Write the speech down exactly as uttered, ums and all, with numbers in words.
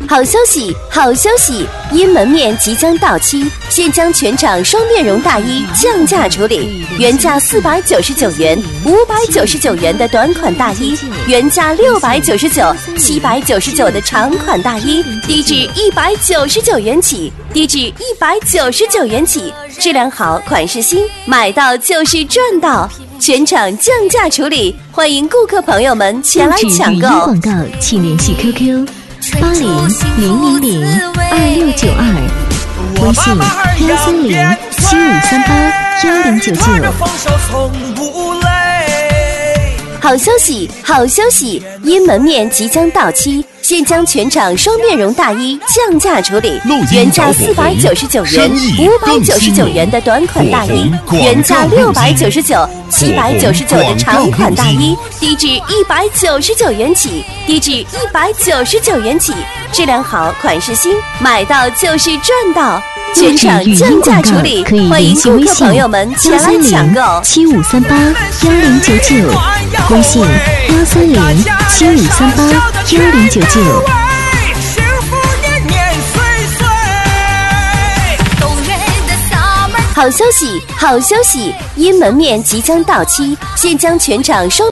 好消息，好消息！因门面即将到期，现将全场双面绒大衣降价处理，原价四百九十九元、五百九十九元的短款大衣，原价六百九十九、七百九十九的长款大衣，低至一百九十九元起，低至一百九十九元起，质量好，款式新，买到就是赚到。全场降价处理，欢迎顾客朋友们前来抢购。 广告请联系 Q Q 八零零零零二六九二，微信幺三零七五三八幺零九九。 好消息，好消息！因门面即将到期，现将全场双面绒大衣降价处理，原价四百九十九元、五百九十九元的短款大衣，原价六百九十九、七百九十九的长款大衣，低至一百九十九元起，低至一百九十九元起，质量好，款式新，买到就是赚到。全场降价处理，欢迎顾客朋友们前来抢购。 七五三八幺零九九，微信幺三零七五三八幺零九九。 好消息，好消息！因门面即将到期，现将全场双